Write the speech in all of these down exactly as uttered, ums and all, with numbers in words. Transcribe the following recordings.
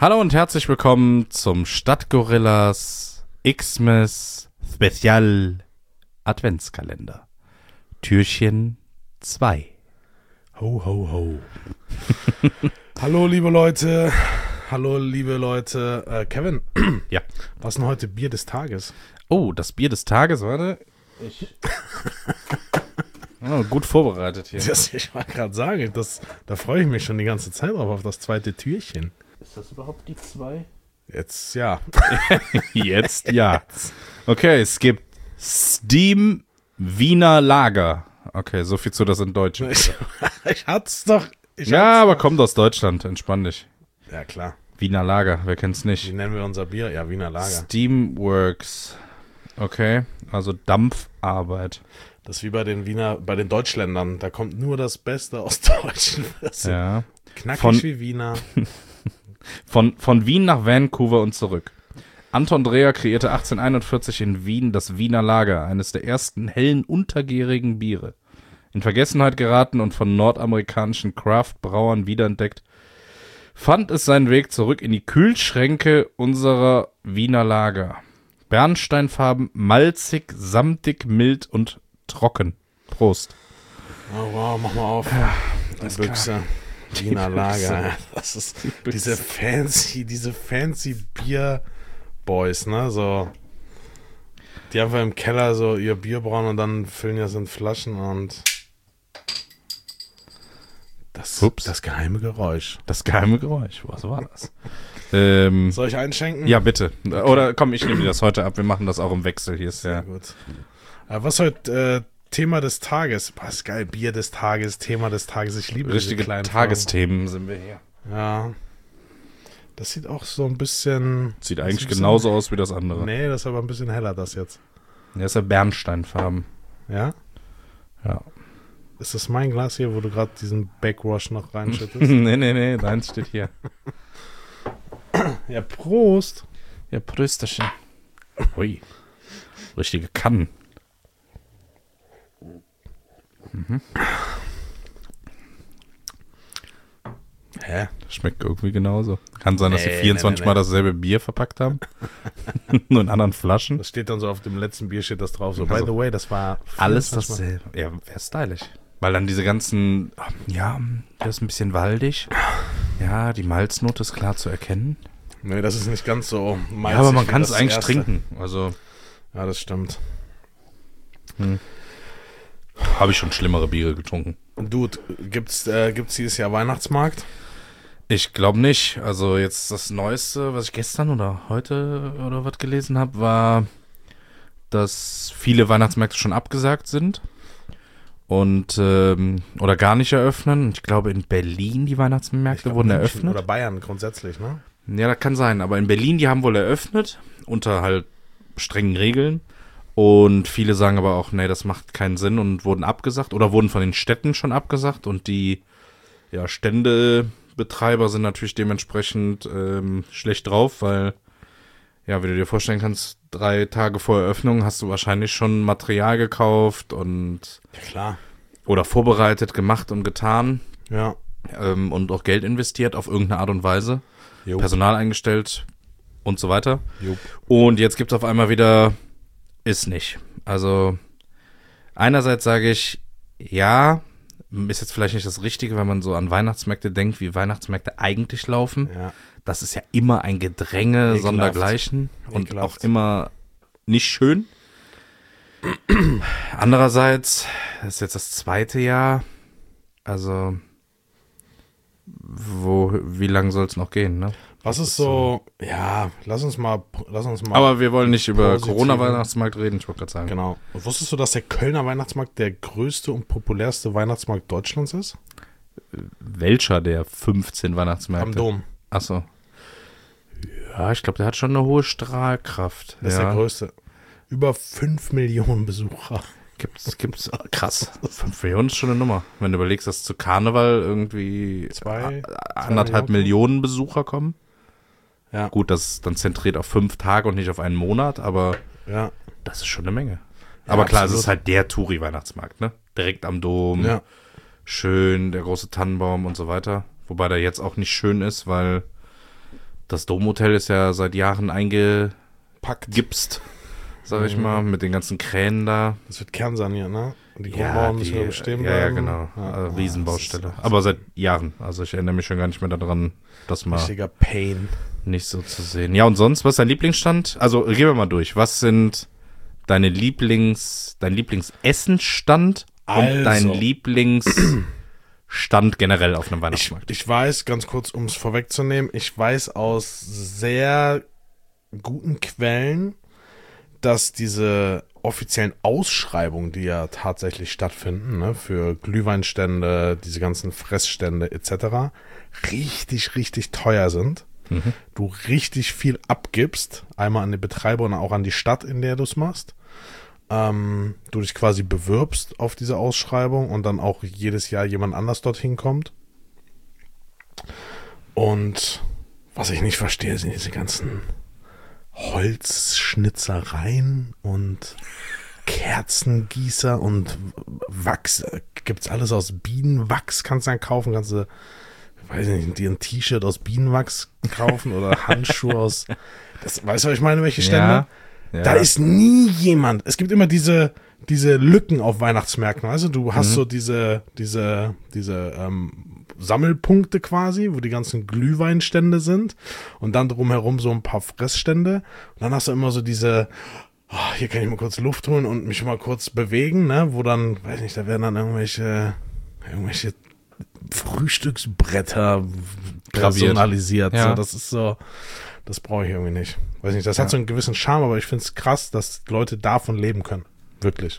Hallo und herzlich willkommen zum Stadtgorillas Xmas Spezial Adventskalender. Türchen zwei. Ho, ho, ho. Hallo, liebe Leute. Hallo, liebe Leute. Äh, Kevin. Ja. Was ist denn heute Bier des Tages? Oh, das Bier des Tages, warte. Ich. Oh, gut vorbereitet hier. Das, ich wollte gerade sagen, das, da freue ich mich schon die ganze Zeit drauf, auf das zweite Türchen. Ist das überhaupt die zwei? Jetzt ja. Jetzt ja. Okay, es gibt Steam Wiener Lager. Okay, so viel zu das in Deutsch. Ich, ich hat's doch. Ich Ja, hat's aber doch. kommt aus Deutschland, entspann dich. Ja, klar. Wiener Lager, wer kennt's Wie nicht? nennen wir unser Bier? Ja, Wiener Lager. Steamworks. Okay, also Dampfarbeit. Das ist wie bei den Wiener, bei den Deutschländern. Da kommt nur das Beste aus Deutschen. Ja. Knackig Von- wie Wiener. Von, von Wien nach Vancouver und zurück. Anton Dreher kreierte achtzehnhunderteinundvierzig in Wien das Wiener Lager, eines der ersten hellen, untergärigen Biere. In Vergessenheit geraten und von nordamerikanischen Craft-Brauern wiederentdeckt, fand es seinen Weg zurück in die Kühlschränke unserer Wiener Lager. Bernsteinfarben, malzig, samtig, mild und trocken. Prost. Oh wow, mach mal auf. Die Büchse. Wiener Lager. Das ist diese fancy, diese fancy Bier-Boys, ne? So. Die einfach im Keller so ihr Bier brauen und dann füllen das in Flaschen und das, Ups. das geheime Geräusch. Das geheime Geräusch. Was war das? ähm, Soll ich einschenken? ja, bitte. Oder komm, ich nehme dir das heute ab. Wir machen das auch im Wechsel. Hier ist Sehr ja. gut. Äh, was heute äh, Thema des Tages? Boah, ist geil. Bier des Tages, Thema des Tages. Ich liebe Richtige diese kleinen Tagesthemen sind wir hier. Fragen. Ja. Das sieht auch so ein bisschen... Sieht das eigentlich ist ein genauso aus wie das andere. Nee, das ist aber ein bisschen heller, das jetzt. Der ist ja Bernsteinfarben. Ja? Ja. Ist das mein Glas hier, wo du gerade diesen Backwash noch reinschüttest? nee, nee, nee, deins steht hier. Ja, Prost. Ja, Prösterchen. Ui. Richtige Kannen. Hä? Das schmeckt irgendwie genauso. Kann sein, dass sie Nee, vierundzwanzig nee, nee, Mal nee. dasselbe Bier verpackt haben. Nur in anderen Flaschen. Das steht dann so auf dem letzten Bier, steht das drauf. So, by Also, the way, das war Alles vierundzwanzig Mal. dasselbe. Ja, wäre stylisch. Weil dann diese ganzen, ja, das ist ein bisschen waldig. Ja, die Malznote ist klar zu erkennen. Nee, das ist nicht ganz so malzig Ja, aber man wie kann es das eigentlich erste. trinken. Also Ja, das stimmt. habe ich schon schlimmere Biere getrunken. Dude, gibt's, äh, gibt's dieses Jahr Weihnachtsmarkt? Ich glaube nicht. Also jetzt das Neueste, was ich gestern oder heute oder was gelesen habe, war, dass viele Weihnachtsmärkte schon abgesagt sind und ähm, oder gar nicht eröffnen. Ich glaube in Berlin die Weihnachtsmärkte Ich glaub, wurden München eröffnet. Oder Bayern grundsätzlich, ne? Ja, das kann sein. Aber in Berlin, die haben wohl eröffnet, unter halt strengen Regeln. Und viele sagen aber auch, nee, das macht keinen Sinn und wurden abgesagt oder wurden von den Städten schon abgesagt. Und die ja, Ständebetreiber sind natürlich dementsprechend ähm, schlecht drauf, weil, ja, wie du dir vorstellen kannst, drei Tage vor Eröffnung hast du wahrscheinlich schon Material gekauft und Ja, klar. oder vorbereitet, gemacht und getan Ja. ähm, und auch Geld investiert auf irgendeine Art und Weise. Jo. Personal eingestellt und so weiter. Jo. Und jetzt gibt es auf einmal wieder, ist nicht. Also einerseits sage ich, ja, ist jetzt vielleicht nicht das Richtige, wenn man so an Weihnachtsmärkte denkt, wie Weihnachtsmärkte eigentlich laufen. Ja. Das ist ja immer ein Gedränge, Ekelhaft. sondergleichen und Ekelhaft. auch immer nicht schön. Andererseits, das ist jetzt das zweite Jahr, also wo, wie lange soll es noch gehen, ne? Was ist so, ja, lass uns mal, lass uns mal. Aber wir wollen nicht über Positive. Corona-Weihnachtsmarkt reden, ich wollte gerade sagen. Genau. Wusstest du, dass der Kölner Weihnachtsmarkt der größte und populärste Weihnachtsmarkt Deutschlands ist? Welcher der fünfzehn Weihnachtsmärkte? Am Dom. Achso. Ja, ich glaube, der hat schon eine hohe Strahlkraft. Das ist ja. der größte. Über fünf Millionen Besucher. Gibt's, gibt's, krass. fünf Millionen ist schon eine Nummer. Wenn du überlegst, dass zu Karneval irgendwie Zwei- a- anderthalb Millionen Besucher kommen. Ja. Gut, das ist dann zentriert auf fünf Tage und nicht auf einen Monat, aber Ja. das ist schon eine Menge. Ja, aber klar, es absolut. ist halt der Touri-Weihnachtsmarkt, ne? Direkt am Dom. Ja. Schön, der große Tannenbaum und so weiter. Wobei der jetzt auch nicht schön ist, weil Das Domhotel ist ja seit Jahren eingepackt, sag ich mal, mit den ganzen Kränen da. Das wird kernsaniert, ne? Die Ja, Grundmauern müssen die, ja bestehen ja, ja, bleiben. genau. Ja. Also Riesenbaustelle. Das ist- Aber seit Jahren. Also ich erinnere mich schon gar nicht mehr daran, das mal Richtiger Pain. nicht so zu sehen. Ja, und sonst, was ist dein Lieblingsstand? Also gehen wir mal durch. Was sind deine Lieblings, dein Lieblingsessenstand und Also. dein Lieblingsstand generell auf einem Ich, Weihnachtsmarkt? ich weiß, ganz kurz, um es vorwegzunehmen, ich weiß aus sehr guten Quellen, dass diese offiziellen Ausschreibungen, die ja tatsächlich stattfinden, ne, für Glühweinstände, diese ganzen Fressstände et cetera, richtig, richtig teuer sind. Mhm. Du richtig viel abgibst, einmal an die Betreiber und auch an die Stadt, in der du es machst. Ähm, du dich quasi bewirbst auf diese Ausschreibung und dann auch jedes Jahr jemand anders dorthin kommt. Und was ich nicht verstehe, sind diese ganzen Holzschnitzereien und Kerzengießer und Wachs. Gibt's alles aus Bienenwachs, kannst du dann kaufen, kannst du, weiß ich nicht, dir ein T-Shirt aus Bienenwachs kaufen oder Handschuhe aus, das, weißt du, was ich meine, welche Stände? Ja, ja. Da ist nie jemand. Es gibt immer diese, diese Lücken auf Weihnachtsmärkten. Also du hast Mhm. so diese, diese, diese ähm, Sammelpunkte quasi, wo die ganzen Glühweinstände sind und dann drumherum so ein paar Fressstände. Und dann hast du immer so diese, oh, hier kann ich mal kurz Luft holen und mich mal kurz bewegen, ne? Wo dann, weiß nicht, da werden dann irgendwelche, irgendwelche Frühstücksbretter personalisiert. Ja. So, das ist so, das brauche ich irgendwie nicht. Weiß nicht, das hat so einen gewissen Charme, aber ich finde es krass, dass Leute davon leben können. Wirklich.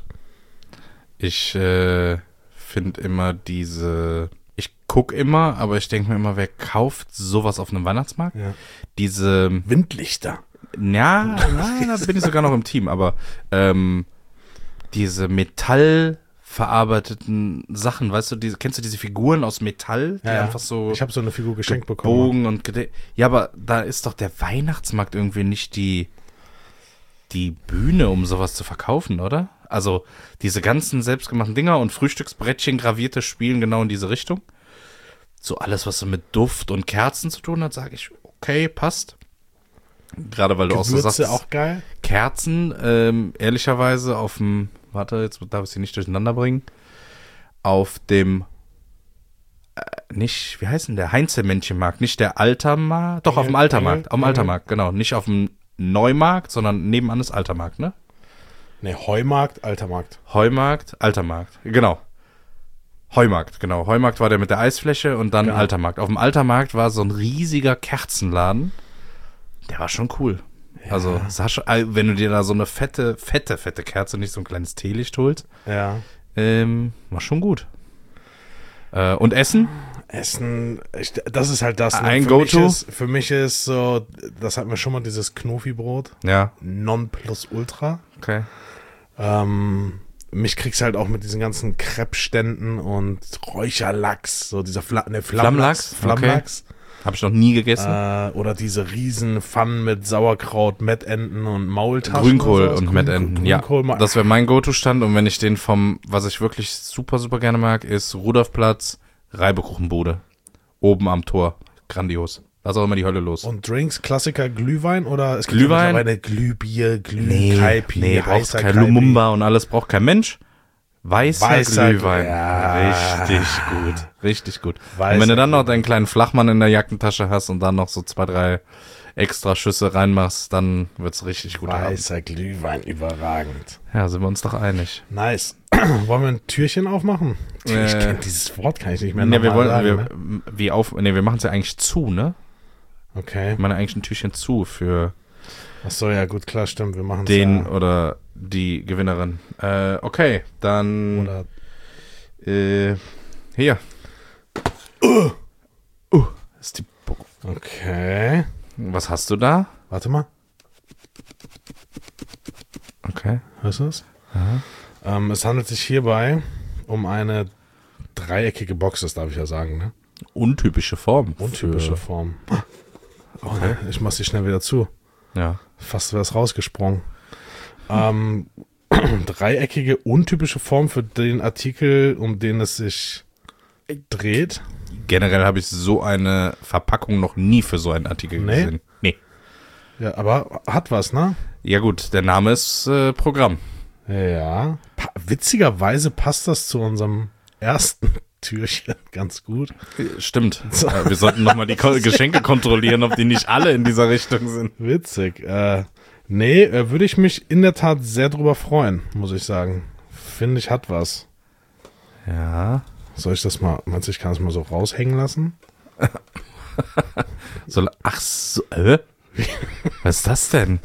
Ich äh, finde immer diese, ich gucke immer, aber ich denke mir immer, wer kauft sowas auf einem Weihnachtsmarkt? Ja. Diese, Windlichter. ja, na, da bin ich sogar noch im Team, aber ähm, diese metallverarbeiteten Sachen, weißt du, diese, kennst du diese Figuren aus Metall, die Ja, ja. einfach so Ich habe so eine Figur geschenkt bekommen. Bogen und gede- ja, aber da ist doch der Weihnachtsmarkt irgendwie nicht die die Bühne, um sowas zu verkaufen, oder? Also diese ganzen selbstgemachten Dinger und Frühstücksbrettchen gravierte spielen genau in diese Richtung. So alles, was so mit Duft und Kerzen zu tun hat, sage ich, okay, passt. Gerade weil du auch so Gewürze sagst, auch geil. Kerzen, ähm, ehrlicherweise auf dem, warte, jetzt darf ich sie nicht durcheinander bringen, auf dem, äh, nicht, wie heißt denn der, Heinzelmännchenmarkt, nicht der Altermarkt, doch auf dem Engel- Altermarkt, auf dem Engel- Altermarkt, genau, nicht auf dem Neumarkt, sondern nebenan ist Altermarkt, ne? Ne, Heumarkt, Altermarkt. Heumarkt, Altermarkt, genau. Heumarkt, genau. Heumarkt war der mit der Eisfläche und dann Genau. Altermarkt. Auf dem Altermarkt war so ein riesiger Kerzenladen. Der war schon cool. Also, sah schon, äh, wenn du dir da so eine fette, fette, fette Kerze, nicht so ein kleines Teelicht holst, Ja. ähm, war schon gut. Äh, und Essen? Essen, ich, das ist halt das. Ne? Ein für Go-To? Mich ist, für mich ist so, das hatten wir schon mal, dieses Knofi-Brot. Ja, Nonplusultra. okay. Ähm, mich kriegst halt auch mit diesen ganzen Crepe-Ständen und Räucherlachs, so dieser Fla ne, Flammlachs. Flammlachs? Flammlachs. Habe ich noch nie gegessen. Äh, oder diese riesen Pfannen mit Sauerkraut, Mettenten und Maultaschen. Grünkohl oder sowas. und Grün- Mettenten, ja. Grünkohl ma- Das wäre mein Go-To-Stand. Und wenn ich den vom, was ich wirklich super, super gerne mag, ist Rudolfplatz, Reibekuchenbude. Oben am Tor. Grandios. Da ist auch immer die Hölle los. Und Drinks, Klassiker, Glühwein oder es gibt Glühwein? ja mittlerweile Glühbier, Glühkaipi, nee, braucht heißer kein Kaipi. Lumumba und alles braucht kein Mensch. Weißer, Weißer Glühwein. ja. Richtig gut. Richtig gut. Weißer und wenn du dann noch Glühwein. deinen kleinen Flachmann in der Jackentasche hast und dann noch so zwei, drei extra Schüsse reinmachst, dann wird's richtig gut haben. Weißer Glühwein, überragend. Ja, sind wir uns doch einig. Nice. Wollen wir ein Türchen aufmachen? Ich Äh, kenne dieses Wort, kann ich nicht mehr Nee, wir normal wollen, sagen. wir, wie auf, nee, wir machen es ja eigentlich zu, ne? ne? Okay. Wir machen ja eigentlich ein Türchen zu für Achso, ja gut, klar, stimmt. Wir machen den ja. oder die Gewinnerin. Äh, okay, dann Oder äh, hier. Uh, uh, ist die Bo- okay. Was hast du da? Warte mal. Okay. Hörst du es? Ähm, es handelt sich hierbei um eine dreieckige Box, das darf ich ja sagen, ne? Untypische Form. Untypische Für, Form. Oh, ne, ich mach sie schnell wieder zu. ja. Fast wäre es rausgesprungen. Ähm, dreieckige, untypische Form für den Artikel, um den es sich dreht. generell habe ich so eine Verpackung noch nie für so einen Artikel Nee? gesehen. Nee. Ja, aber hat was, ne? Ja gut, der Name ist äh, Programm. Ja. Pa- witzigerweise passt das zu unserem ersten Türchen ganz gut. Stimmt. Äh, wir sollten nochmal die Ko- Geschenke kontrollieren, ob die nicht alle in dieser Richtung sind. Witzig. Äh, nee, äh, würde ich mich in der Tat sehr drüber freuen, muss ich sagen. Finde ich, hat was. Ja. Soll ich das mal, meinst du, ich kann das mal so raushängen lassen? So, ach so, äh? Was ist das denn?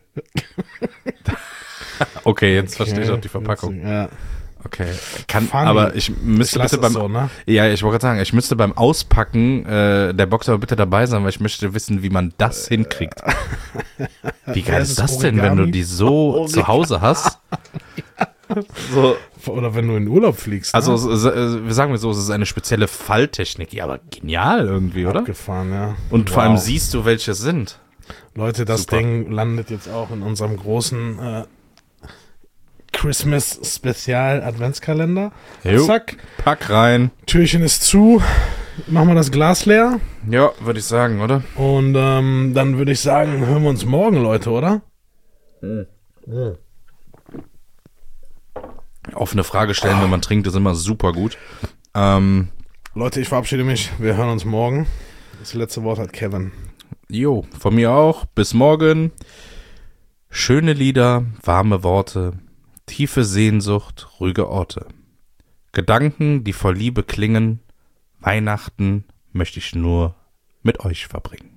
Okay, jetzt verstehe ich auch die Verpackung. Witzig, ja. Okay, kann, Funny. aber ich müsste Ich lass bitte beim, es so, ne? ja, ich wollte gerade sagen, ich müsste beim Auspacken äh, der Box aber bitte dabei sein, weil ich möchte wissen, wie man das hinkriegt. Wie geil Das ist ist das denn, wenn du Origami. die so Origami. zu Hause hast? So, Oder wenn du in Urlaub fliegst. also ne? es- es- wir sagen wir so, es ist eine spezielle Falltechnik, ja, aber genial irgendwie, oder? Abgefahren, ja. Und vor Wow. allem siehst du, welche es sind. Leute, das Super. Ding landet jetzt auch in unserem großen äh, Christmas-Spezial-Adventskalender. Jo. Zack, Pack rein. Türchen ist zu. Machen wir das Glas leer. Ja, würde ich sagen, oder? Und ähm, dann würde ich sagen, hören wir uns morgen, Leute, oder? Offene Frage stellen, wenn man trinkt, ist immer super gut. Ähm, Leute, ich verabschiede mich. Wir hören uns morgen. Das letzte Wort hat Kevin. jo, von mir auch. Bis morgen. Schöne Lieder, warme Worte, tiefe Sehnsucht, ruhige Orte. Gedanken, die voll Liebe klingen. Weihnachten möchte ich nur mit euch verbringen.